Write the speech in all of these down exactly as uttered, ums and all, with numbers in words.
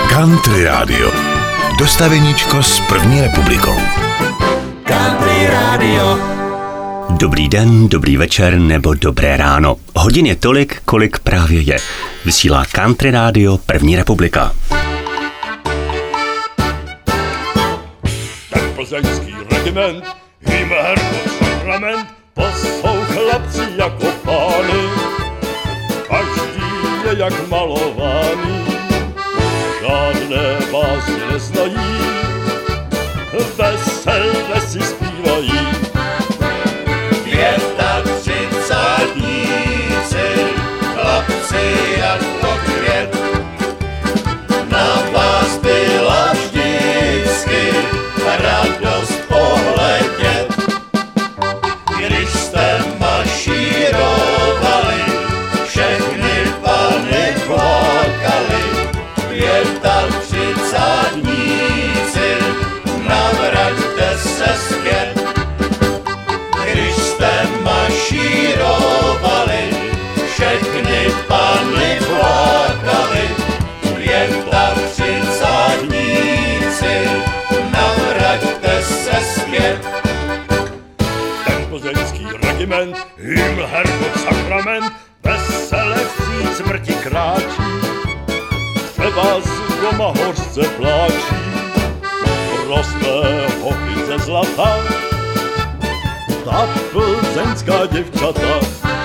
Country Radio. Dostaveníčko s první republikou. Country Radio. Dobrý den, dobrý večer nebo dobré ráno. Hodin je tolik, kolik právě je. Vysílá Country Radio První republika. Tak plzeňský regiment, jim herbu sakrament, to jsou chlapci jako pány. Každý je jak malovaný, žádné básně neznají, veselé si zpívají. Pětatřicátníci, chlapci jako květ, na vás byla vždycky radost pohledět. Když jste mašírovali, všechny pany plakali. Pětatřicátníci, navraťte se zpět. Když jste mašírovali, všechny pany plakali. Pětatřicátníci, navraťte se zpět. Ten plzeňský regiment, jim herbu sakrament, vesele vstříc smrti kráčí. Třeba z doma hořce pláčí, rostlé hoky ze zlata, ta plzeňská děvčata.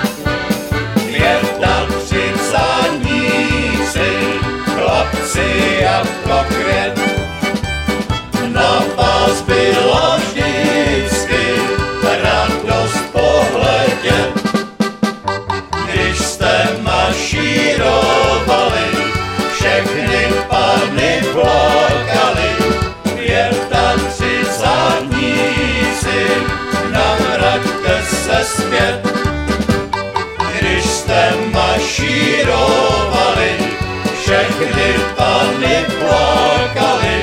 Pětatřicátníci, chlapci jako květ, na vás byla vždycky radost pohledět. Když jste mašírovali, všechny pany plakali. Pětatřicátníci, navraťte se zpět. Když jste mašírovali, všechny pany plakali.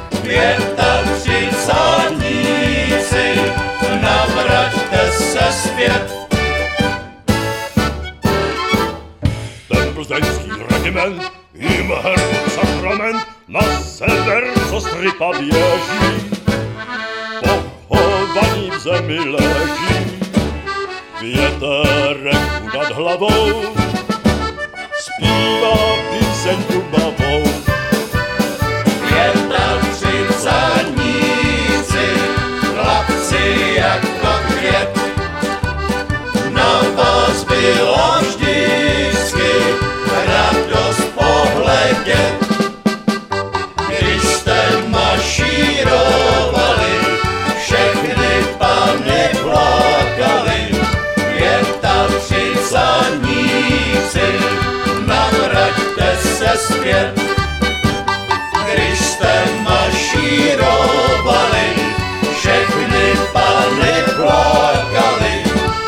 Pětatřicátníci, navraťte se zpět. Ten plzeňský regiment, jim herbu sakrament, na sever co stripa běží, pochovaní v zemi leží. Věterek nad hlavou zpívá píseň dubavou. Pětatřicátníci, chlapci jako květ, na vás byla vždycky radost pohledět. Když jste mašírovali, všechny pany plakali. Pětatřicátníci, navraťte se zpět. Když jste mašírovali, všechny pany plakali.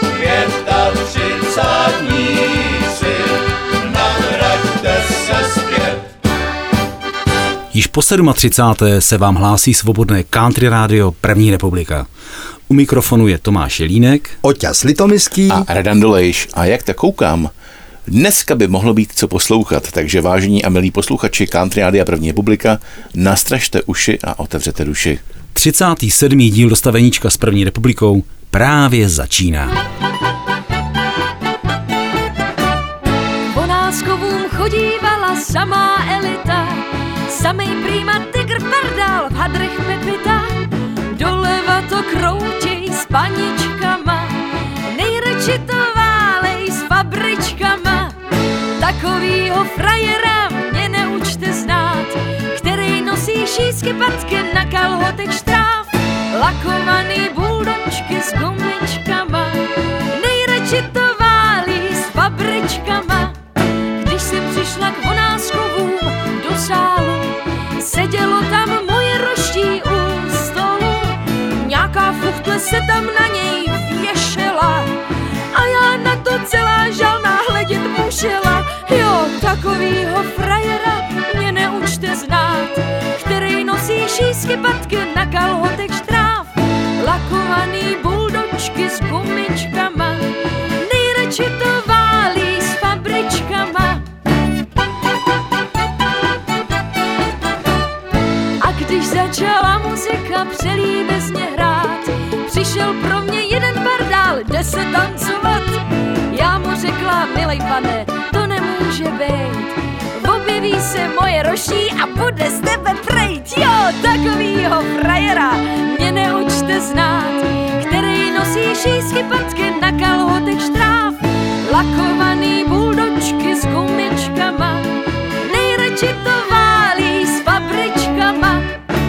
Pětatřicátníci, navraťte se zpět. Již po třicáté sedmé se vám hlásí svobodné Country Radio První republika. U mikrofonu je Tomáš Jelínek, Oťas Litomyský a Radan Dolejš. A jak tak koukám, dneska by mohlo být co poslouchat, takže vážení a milí posluchači Country Rádia První republika, nastražte uši a otevřete duši. třicátý sedmý díl dostaveníčka s První republikou právě začíná. Po náskovům chodívala samá elita, samej prýma tygr pardál v hadrech Pepita. Doleva to kroutěj s paničkama, nejradši to válej s fabričkama. Takovýho frajera mě neučte znát, který nosí šísky patky na kalhotech štráv. Lakovaný buldočky s gumičkama, nejradši to válí s fabričkama. Když jsem přišla k Vonáskovům do sálu, sedělo tam moje roští u stolu. Nějaká fuchtle se tam na něj věšela a já na to celá žalná hledět musela. Jo, takovýho frajera mě neučte znát, který nosí šísky patky na kalhotech štráv. Lakovaný buldočky s gumičkama, nejradši to válí s fabričkama. začala muzika přelíbezně hrát, přišel pro mě jeden bardál, jde se tancovat. Já mu řekla, milej pane, to nemůže být, objeví se moje roší a bude z tebe prejt. Jo, takovýho frajera mě neučte znát, který nosí šíjsky patky na kalhotech štráv, lakovaný buldočky s gumičkama, nejradši to válí s fabričkama.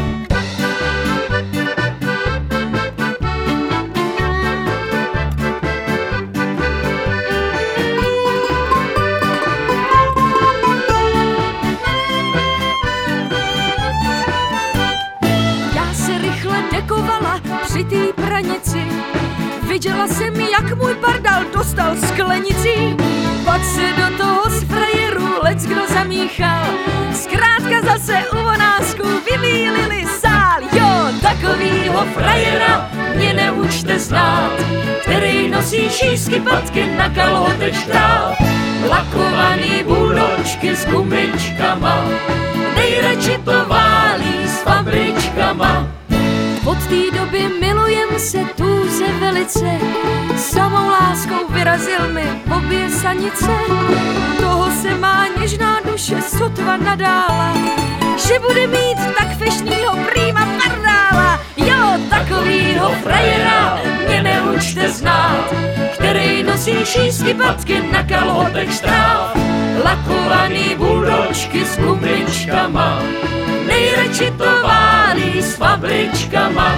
Při té pranici viděla jsem, jak můj bardál dostal sklenici. Pak se do toho z frajerů leckdo zamíchal, zkrátka zase u vonásku vybílili sál. Jo, takovýho frajera mě neučte znát, který nosí šíjsky patky na kalhotech štráv, lakovaný buldočky s gumičkama, nejradši to válí s fabričkama. Od té doby milujem se tuze velice, samou láskou vyrazil mi obě sanice. Toho se má něžná duše sotva nadála, že bude mít tak fešnýho prýma pardála. Jo, takovýho frajera mě neučte znát, který nosí šíjsky patky na kalhotech štráv, lakovaný buldočky s gumičkama, nejradši to válí s fabričkama.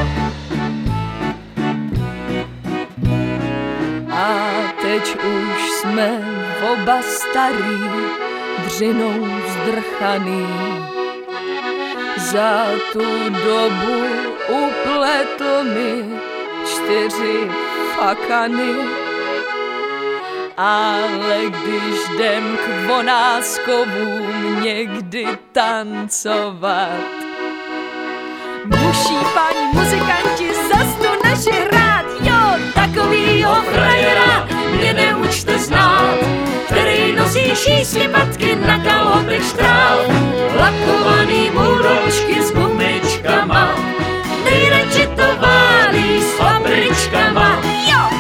A teď už jsme oba starý, dřinou zdrchaný. Za tu dobu upletl mi čtyři fakany. Ale když jdem k vonáskovům někdy tancovat, musí paní muzikanti zas tu naši hrát. Jo, takovýho frajera mě neučte znát, který nosí šíjsky patky na kalhotech štráv, lakovaný buldočky s gumičkama, nejradši to válí s fabričkama. Jo!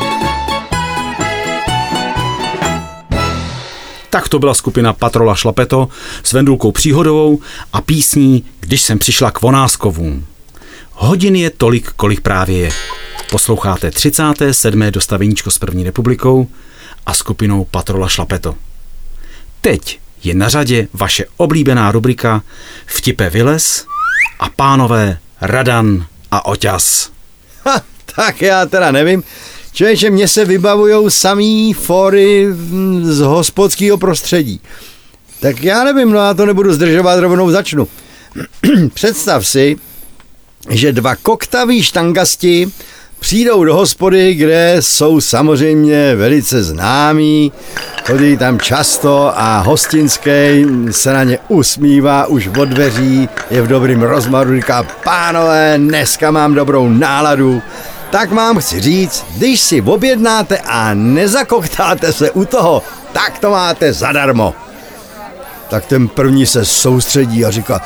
Tak to byla skupina Patrola Šlapeto s Vendulkou Příhodovou a písní Když jsem přišla k vonáskovům. Hodin je tolik, kolik právě je. Posloucháte třicáté sedmé dostaveníčko s První republikou a skupinou Patrola Šlapeto. Teď je na řadě vaše oblíbená rubrika Vtipe vylez a pánové Radan a Oťas. Ha, tak já teda nevím. Člověče, mně se vybavujou samý fóry z hospodského prostředí. Tak já nevím, no já to nebudu zdržovat, rovnou začnu. Představ si, že dva koktaví štangasti přijdou do hospody, kde jsou samozřejmě velice známí, chodí tam často a hostinský se na ně usmívá už od dveří, je v dobrým rozmaru, říká: pánové, dneska mám dobrou náladu. Tak vám chci říct, když si objednáte a nezakoktáte se u toho, tak to máte zadarmo. Tak ten první se soustředí a říká: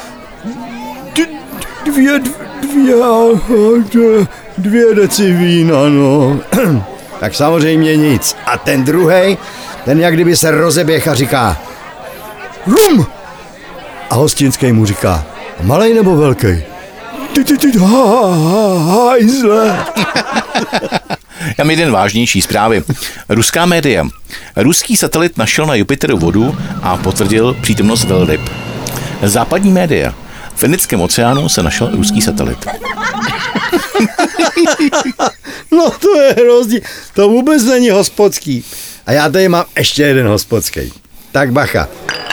dvě, dvě, dvě, dvě deci vína, no. Tak samozřejmě nic. A ten druhej, ten jak kdyby se rozeběh a říká: rum! A hostinský mu říká: malej nebo velký? Ty, ty, ty, hajzle. Já mám jeden vážnější zprávy. Ruská média. Ruský satelit našel na Jupiteru vodu a potvrdil přítomnost velryb. Západní média. V Indickém oceánu se našel ruský satelit. No to je hrozný. To vůbec není hospodský. A já tady mám ještě jeden hospodský. Tak bacha.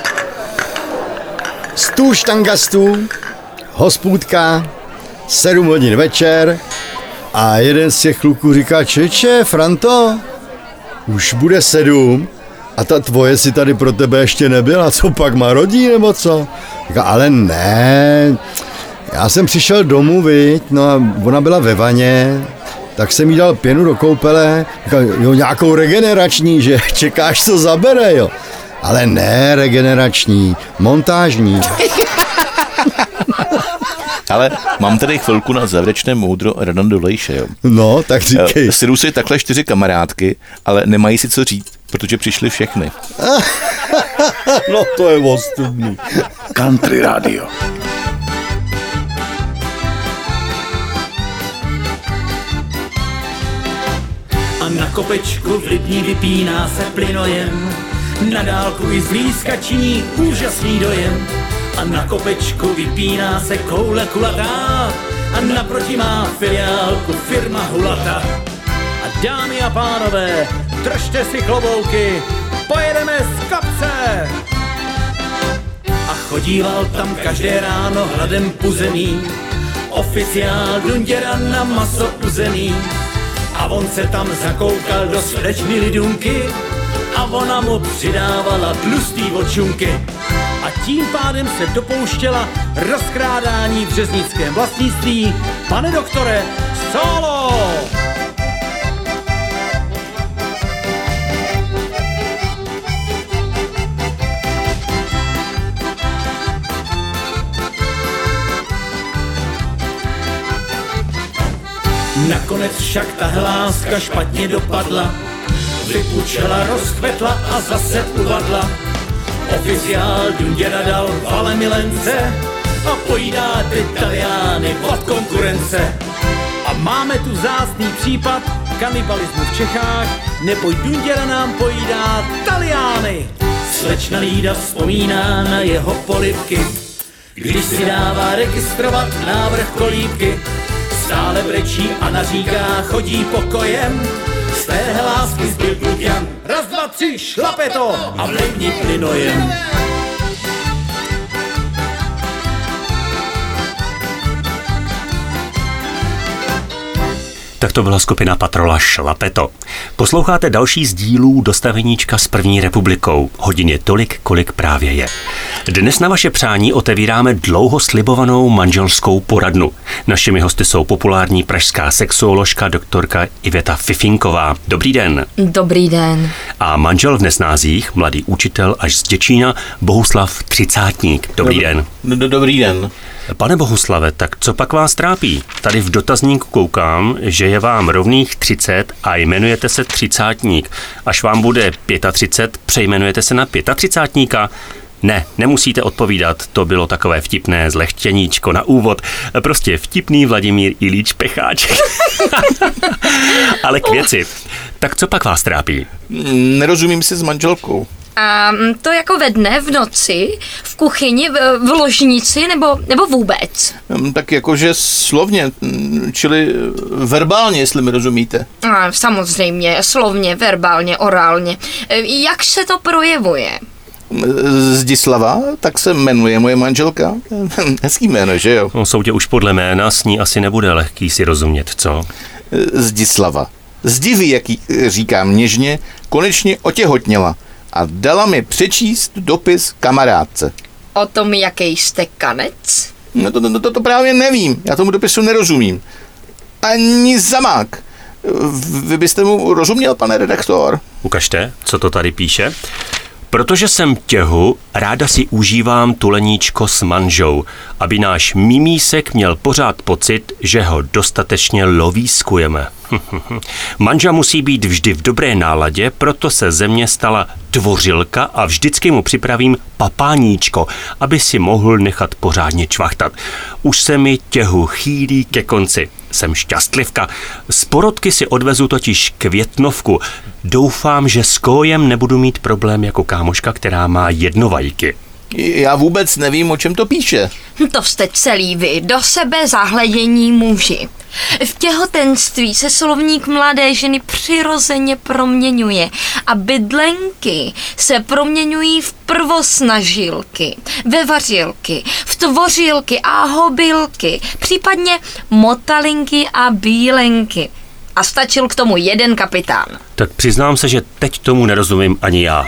Stůl štangastů, hospůdka, sedm hodin večer a jeden z těch kluků říká: čeče, Franto, už bude sedm a ta tvoje si tady pro tebe ještě nebyla, co pak má rodí nebo co? Říká: ale ne, já jsem přišel domů, viď, no a ona byla ve vaně, tak jsem jí dal pěnu do koupele, říká: jo, nějakou regenerační, že čekáš, co zabere, jo. Ale ne regenerační, montážní. Ale mám tady chvilku na závěrečné moudro Radon Dolejše, jo. No, tak říkej. Syru si takhle čtyři kamarádky, ale nemají si co říct, protože přišly všechny. No, to je ostudný. Country Radio. A na kopečku v Lipni vypíná se plynojem, na dálku i zblízka činí úžasný dojem. A na kopečku vypíná se koule kulatá a naproti má filiálku firma Hulata. A dámy a pánové, držte si klobouky, pojedeme z kopce! A chodíval tam každé ráno hladem puzený oficiál Dunděra na maso uzený. A on se tam zakoukal do slečny Lidunky a ona mu přidávala tlustý očunky. A tím pádem se dopouštěla rozkrádání v řeznickém vlastnictví. Pane doktore, solo! Nakonec však ta hláska špatně dopadla, vypučela, rozkvetla a zase uvadla. Oficiál Dunděra dal vale milence a pojídá ty Taliány od konkurence. A máme tu vzácný případ kanibalismu v Čechách, neboj Dunděra nám pojídá Taliány. Slečna Lída vzpomíná na jeho polibky, když si dává registrovat návrh kolíbky. Stále brečí a naříká, chodí pokojem, z té lásky zbyl kluk Jan. Raz, dva, tři, šlape to a vlivni plynojem. Tak to byla skupina Patrola Šlapeto. Posloucháte další z dílů Dostaveníčka s první republikou. Hodin je tolik, kolik právě je. Dnes na vaše přání otevíráme dlouho slibovanou manželskou poradnu. Našimi hosty jsou populární pražská sexuoložka doktorka Iveta Fifinková. Dobrý den. Dobrý den. A manžel v Nesnázích, mladý učitel až z Děčína, Bohuslav Třicátník. Dobrý den. Dobrý den. Pane Bohuslave, tak co pak vás trápí? Tady v dotazníku koukám, že je vám rovných třicet a jmenujete se Třicátník. Až vám bude třicet pět, přejmenujete se na třicátníka. Ne, nemusíte odpovídat, to bylo takové vtipné zlehčeníčko na úvod. Prostě vtipný Vladimír Ilíč Pecháček. Ale k věci. Tak co pak vás trápí? Nerozumím si s manželkou. A to jako ve dne, v noci, v kuchyni, v, v ložnici nebo, nebo vůbec? Tak jakože slovně, čili verbálně, jestli mi rozumíte. A samozřejmě, slovně, verbálně, orálně. Jak se to projevuje? Zdislava, tak se jmenuje moje manželka. Hezký jméno, že jo? No, soudě už podle jména s ní asi nebude lehký si rozumět, co? Zdislava. Zdiví, jak jí říkám něžně, konečně otěhotněla a dala mi přečíst dopis kamarádce. O tom, jaký jste kanec? No to, to, to, to právě nevím, já tomu dopisu nerozumím. Ani zamák. Vy byste mu rozuměl, pane redaktor? Ukažte, co to tady píše. Protože jsem těhu, ráda si užívám tuleníčko s manžou, aby náš mimísek měl pořád pocit, že ho dostatečně lovískujeme. Manža musí být vždy v dobré náladě, proto se ze mě stala tvořilka a vždycky mu připravím papáníčko, aby si mohl nechat pořádně čvachtat. Už se mi těhu chýlí ke konci. Jsem šťastlivka. Z porodky si odvezu totiž květnovku. Doufám, že s kójem nebudu mít problém jako kámoška, která má jedno vajíky. Já vůbec nevím, o čem to píše. To jste celý vy, do sebe zahledění muži. V těhotenství se slovník mladé ženy přirozeně proměňuje a bydlenky se proměňují v prvosnažilky, ve vařilky, v tvořilky a hobylky, případně motalinky a bílenky. A stačil k tomu jeden kapitán. Tak přiznám se, že teď tomu nerozumím ani já.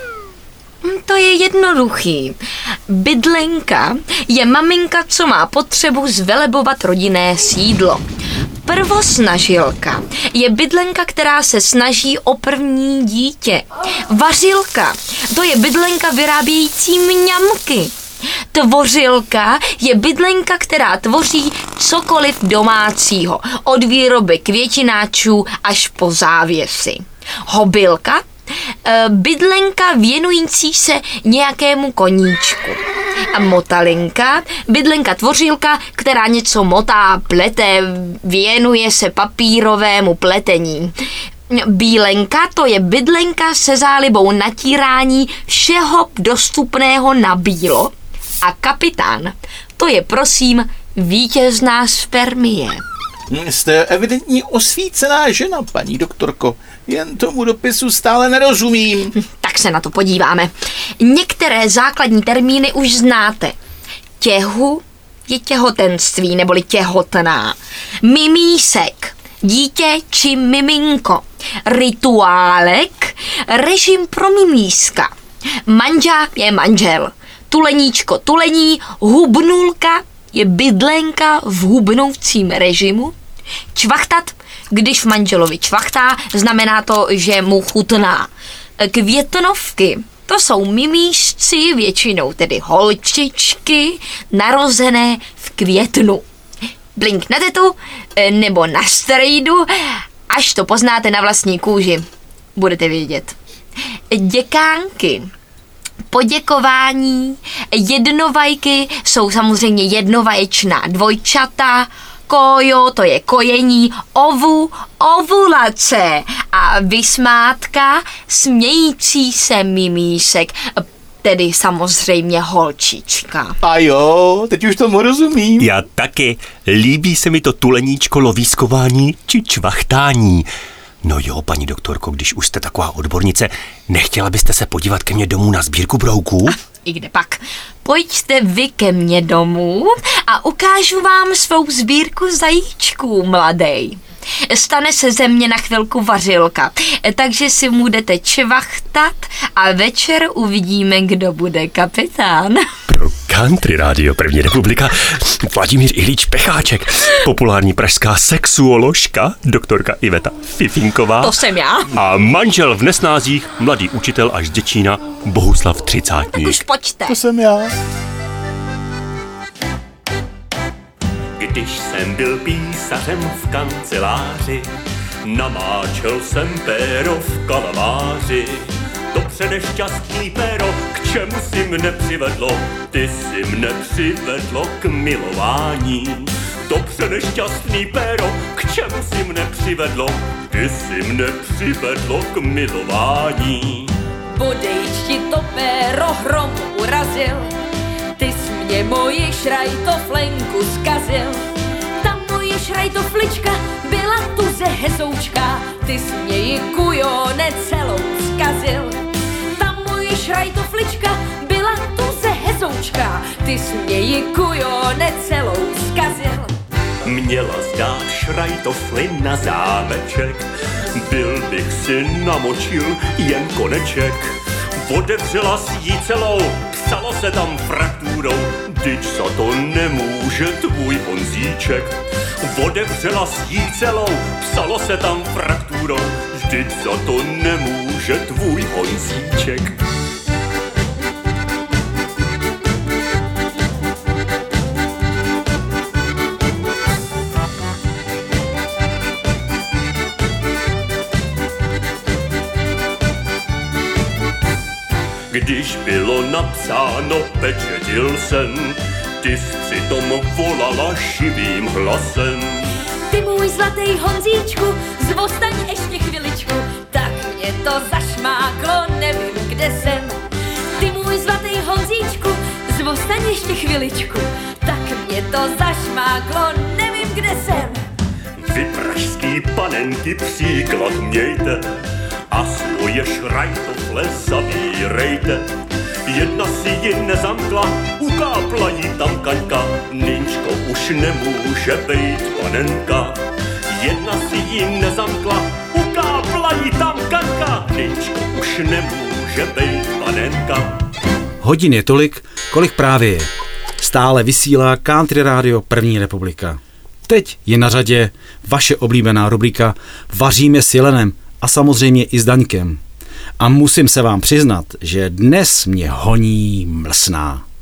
To je jednoduchý. Bydlenka je maminka, co má potřebu zvelebovat rodinné sídlo. Prvosnažilka je bydlenka, která se snaží o první dítě. Vařilka, to je bydlenka vyrábějící mňamky. Tvořilka je bydlenka, která tvoří cokoliv domácího, od výroby květináčů až po závěsy. Hobylka, bydlenka věnující se nějakému koníčku. A motalinka, bydlenka tvořilka, která něco motá, plete, věnuje se papírovému pletení. Bílenka, to je bydlenka se zálibou natírání všeho dostupného na bílo. A kapitán, to je prosím vítězná spermie. Jste evidentní osvícená žena, paní doktorko. Jen tomu dopisu stále nerozumím. Tak se na to podíváme. Některé základní termíny už znáte. Těhu je těhotenství neboli těhotná. Mimísek, dítě či miminko. Rituálek, režim pro mimíska. Manža je manžel. Tuleníčko, tulení, hubnulka je bydlenka v hubnoucím režimu. Čvachtat, když v manželovi čvachtá, znamená to, že mu chutná. Květnovky, to jsou mimíšci, většinou tedy holčičky, narozené v květnu. Blink na tetu nebo na strejdu, až to poznáte na vlastní kůži. Budete vědět. Děkánky, poděkování, jednovajky jsou samozřejmě jednovaječná dvojčata, kojo, to je kojení, ovu, ovulace a vysmátka, smějící se mimíšek, tedy samozřejmě holčička. A jo, teď už tomu rozumím. Já taky. Líbí se mi to tuleníčko lovískování či čvachtání. No jo, paní doktorko, když už jste taková odbornice, nechtěla byste se podívat ke mně domů na sbírku brouků? I kde pak. Pojďte vy ke mně domů a ukážu vám svou sbírku zajíčků, mladej. Stane se ze mě na chvilku vařilka, takže si budete čvachtat a večer uvidíme, kdo bude kapitán. Pro Country Radio První republika Vladimír Ilíč Pecháček, populární pražská sexuoložka, doktorka Iveta Fifinková. To jsem já. A manžel v nesnázích, mladý učitel až z Děčína, Bohuslav Třicátník. Už pojďte. To jsem já. Když jsem byl písařem v kanceláři, namáčel jsem péro v kalamáři. To přenešťastný péro, k čemu si mne přivedlo, ty si mne přivedlo k milování. To přenešťastný péro, k čemu si mne přivedlo, ty si mne přivedlo k milování. Bodejť ti to péro hrom urazil, ty jsi mě moji šrajtoflenku zkazil. Ta moje šrajtoflička byla tuze hezoučka, ty jsi mě ji kujone celou zkazil. Ta moje šrajtoflička byla tuze hezoučka, ty jsi mě ji kujone celou zkazil. Měla zdát šrajtofli na zámeček, byl bych si namočil jen koneček. Otevřela si ji celou, psalo se tam frakturou, dyť za to nemůže tvůj Honzíček. Otevřela si ji celou, psalo se tam frakturou, vždyť za to nemůže tvůj Honzíček. Když bylo napsáno, pečetil jsem, ty jsi přitom volala živým hlasem. Ty můj zlatý Honzíčku, zvostaň ještě chviličku, tak mě to zašmáklo, nevím, kde jsem. Ty můj zlatý Honzíčku, zvostaň ještě chviličku, tak mě to zašmáklo, nevím, kde jsem. Vy pražský panenky příklad mějte a svoje šrajtofle zavírejte. Jedna si ji nezamkla, ukápla jí tam kaňka, Nynčko už nemůže bejt panenka. Jedna si ji nezamkla, ukápla jí tam kaňka, Nynčko už nemůže bejt panenka. Hodin je tolik, kolik právě je. Stále vysílá Country Radio První republika. Teď je na řadě vaše oblíbená rubrika Vaříme s Jelenem a samozřejmě i s Daňkem. A musím se vám přiznat, že dnes mě honí mlsná.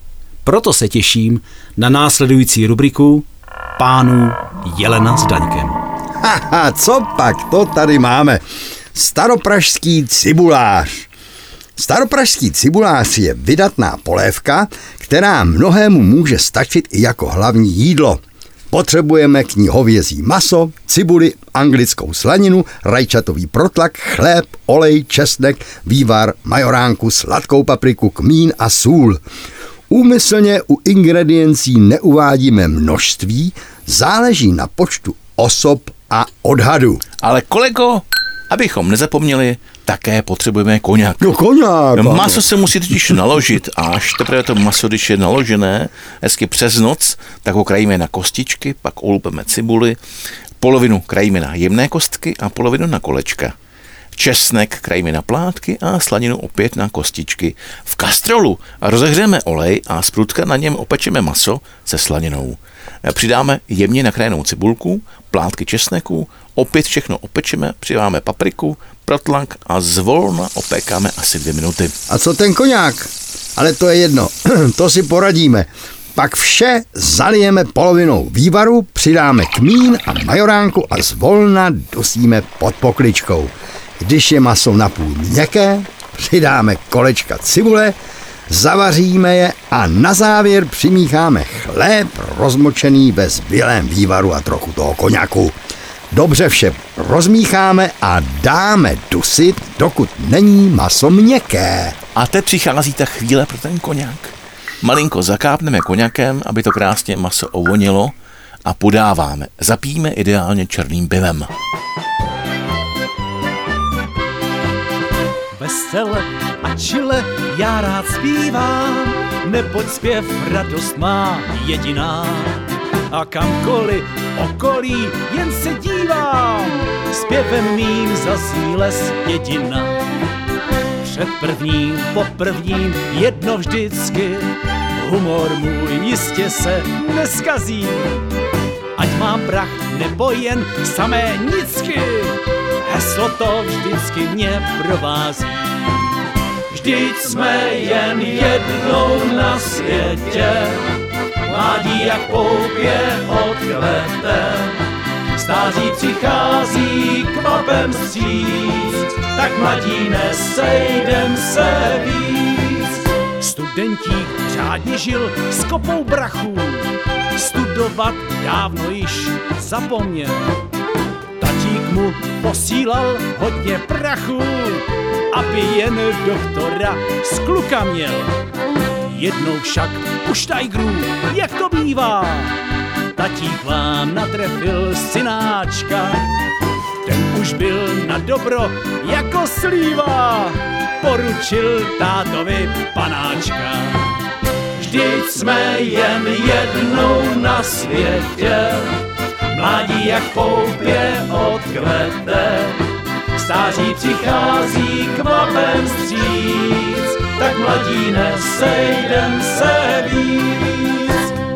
Proto se těším na následující rubriku Pánů Jelena s Daňkem. Haha, co pak, to tady máme. Staropražský cibulář. Staropražský cibulář je vydatná polévka, která mnohému může stačit i jako hlavní jídlo. Potřebujeme k ní hovězí maso, cibuli, anglickou slaninu, rajčatový protlak, chléb, olej, česnek, vývar, majoránku, sladkou papriku, kmín a sůl. Úmyslně u ingrediencí neuvádíme množství, záleží na počtu osob a odhadu. Ale kolego, abychom nezapomněli, také potřebujeme koňak. No koňak. No, maso se musí totiž naložit a až teprve to maso, když je naložené, hezky přes noc, tak ho krajíme na kostičky, pak ulupeme cibuli, polovinu krajíme na jemné kostky a polovinu na kolečka. Česnek krajíme na plátky a slaninu opět na kostičky. V kastrolu rozehřejeme olej a z prudka na něm opečeme maso se slaninou. Přidáme jemně nakrájenou cibulku, plátky česneku, opět všechno opečeme, přidáme papriku, protlak a zvolna opékáme asi dvě minuty. A co ten koňák? Ale to je jedno, to si poradíme. Pak vše zalijeme polovinou vývaru, přidáme kmín a majoránku a zvolna dusíme pod pokličkou. Když je maso napůl měkké, přidáme kolečka cibule, zavaříme je a na závěr přimícháme chléb rozmočený ve zbylém vývaru a trochu toho koňaku. Dobře vše rozmícháme a dáme dusit, dokud není maso měkké. A teď přichází ta chvíle pro ten koňak. Malinko zakápneme koňakem, aby to krásně maso ovonilo a podáváme. Zapijeme ideálně černým pivem. Vesele a čile já rád zpívám, neboť zpěv radost má jediná. A kamkoliv okolí jen se dívám, zpěvem mým zazní les jedina. Před prvním, po prvním, jedno vždycky, humor můj jistě se neskazí. Ať mám prach nebo jen samé nicky, heslo to vždycky mě provází. Vždyť jsme jen jednou na světě, mládí jak poupě odkvete. Stáří přichází kvapem vstříc, tak mladíne sejdem se víc. Studentík řádně žil s kopou brachů, studovat dávno již zapomněl. Tatík mu posílal hodně prachu, aby jen doktora z kluka měl. Jednou však u štajgrů, jak to bývá, tatík vám natrefil synáčka. Ten už byl na dobro jako slíva, poručil tátovi panáčka. Vždyť jsme jen jednou na světě, mládí jak poupě odkvete. Stáří přichází kvapem vstříc, tak mladíne sejdem se víc.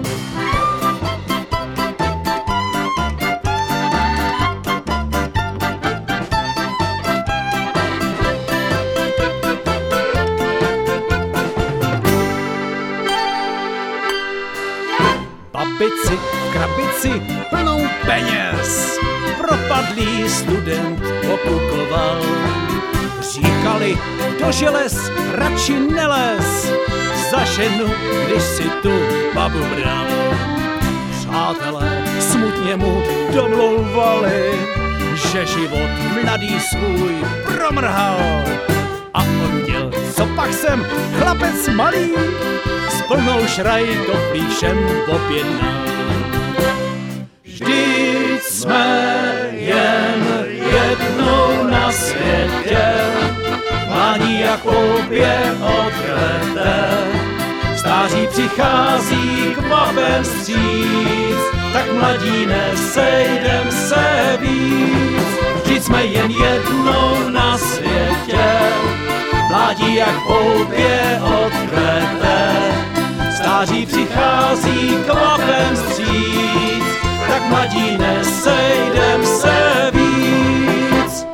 Babici v krabici plnou peněz propadlý student okukoval. Říkali, do želez radši nelez, za ženu, když si tu babu bral. Přátelé smutně mu domlouvali, že život mladý svůj promrhal. A on děl, co pak jsem, chlapec malý, s plnou šrajtoflí všem objednal. Vždyť jsme jen jednou na světě, mládí jak poupě odkvete. Stáří přichází kvapem vstříc, tak mladíne sejdem se víc. Vždyť jsme jen jednou na světě, mládí jak poupě odkvete. Stáří přichází kvapem vstříc, tak mladíne sejdem se víc.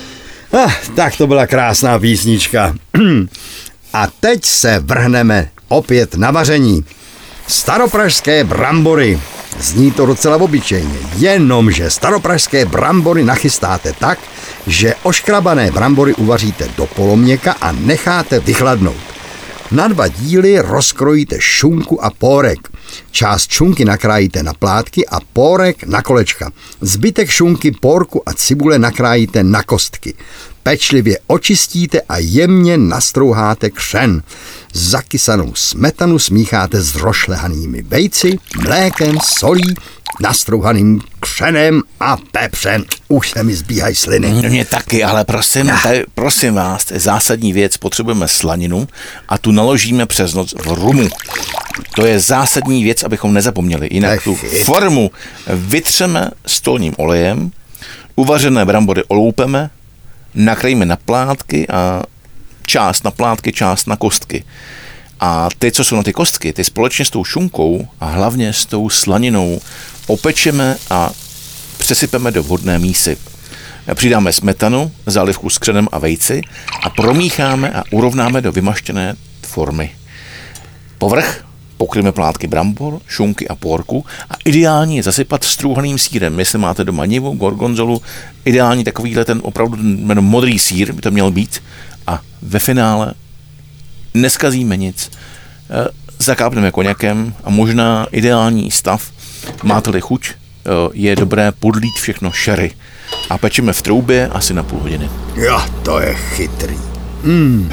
Ah, tak to byla krásná písnička. A teď se vrhneme opět na vaření. Staropražské brambory. Zní to docela obyčejně, jenomže staropražské brambory nachystáte tak, že oškrabané brambory uvaříte do poloměka a necháte vychladnout. Na dva díly rozkrojíte šunku a pórek. Část šunky nakrájíte na plátky a pórek na kolečka. Zbytek šunky, pórku a cibule nakrájíte na kostky. Pečlivě očistíte a jemně nastrouháte křen. Zakysanou smetanu smícháte s rošlehanými vejci, mlékem, solí, nastrouhaným křenem a pepřem. Už se mi zbíhají sliny. Mně taky, ale prosím, tady, prosím vás, to je zásadní věc, potřebujeme slaninu a tu naložíme přes noc v rumu. To je zásadní věc, abychom nezapomněli. Jinak tu formu vytřeme stolním olejem, uvařené brambory oloupeme, nakryjeme na plátky a část na plátky, část na kostky. A ty, co jsou na ty kostky, ty společně s tou šunkou a hlavně s tou slaninou opečeme a přesypeme do vhodné mísy. Přidáme smetanu, zálivku s křenem a vejci a promícháme a urovnáme do vymaštěné formy. Povrch pokryjeme plátky brambor, šunky a pórku a ideální je zasypat strůhaným sýrem. Jestli máte doma nivu, gorgonzolu, ideální takovýhle ten opravdu ten modrý sýr by to měl být. A ve finále neskazíme nic. Zakápneme koněkem a možná ideální stav, máte-li chuť, je dobré podlít všechno sherry. A pečeme v troubě asi na půl hodiny. Jo, to je chytrý. Mm.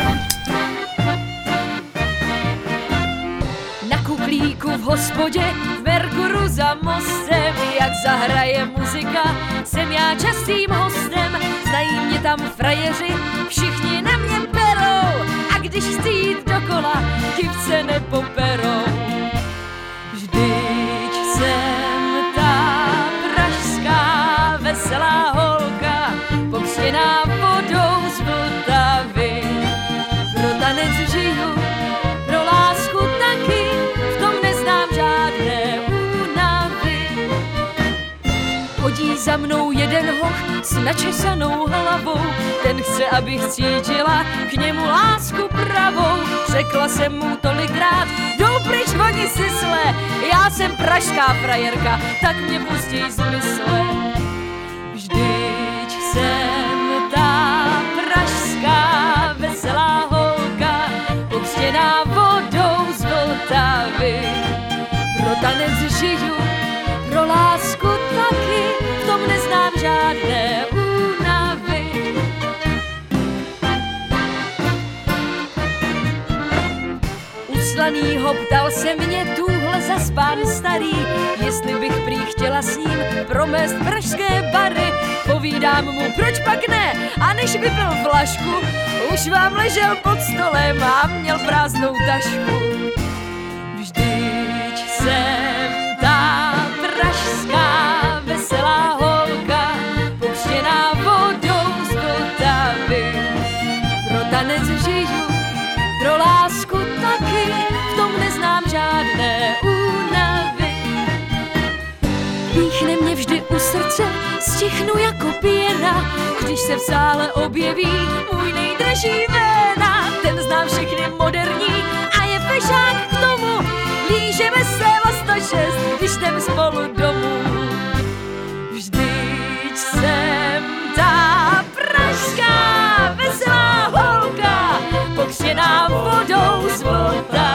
V hospodě, v Merkuru za mostem, jak zahraje muzika, jsem já častým hostem, znají mě tam frajeři, všichni na mě berou, a když chci jít dokola, divce nepoperou. Vždyť jsem ta pražská veselá holka, pokřtěná vodou z Vltavy, pro tanec žiju, pro lásku taky, chodí za mnou jeden hoch s načesanou hlavou, ten chce, abych cítila k němu lásku pravou. Řekla jsem mu tolikrát, jdou pryč oni si sle, já jsem pražská frajerka, tak mě pustí z mysle. Vždyť jsem ta pražská veselá holka, pokřtěná vodou z Vltavy, pro tanec žiju, pro lásku taky, v tom neznám žádné únavy. U slanýho ptal se mě tuhle zaspán starý, jestli bych prý chtěla s ním promést pražské bary. Povídám mu, proč pak ne, a než vypil flašku, už vám ležel pod stolem a měl prázdnou tašku. Vždyť jsem ta pražská veselá holka, pokřtěná vodou z Vltavy, pro tanec žiju, pro lásku taky, v tom neznám žádné únavy. Píchne mě vždy u srdce, stichnu jako pěna, když se v sále objeví můj nejdraží véna. Ten zná všechny moderní a je fešák k tomu, lížeme se sto šest, když jdem spolu domů. Vždyť jsem ta pražská veselá holka, pokřtěná vodou z Vltavy,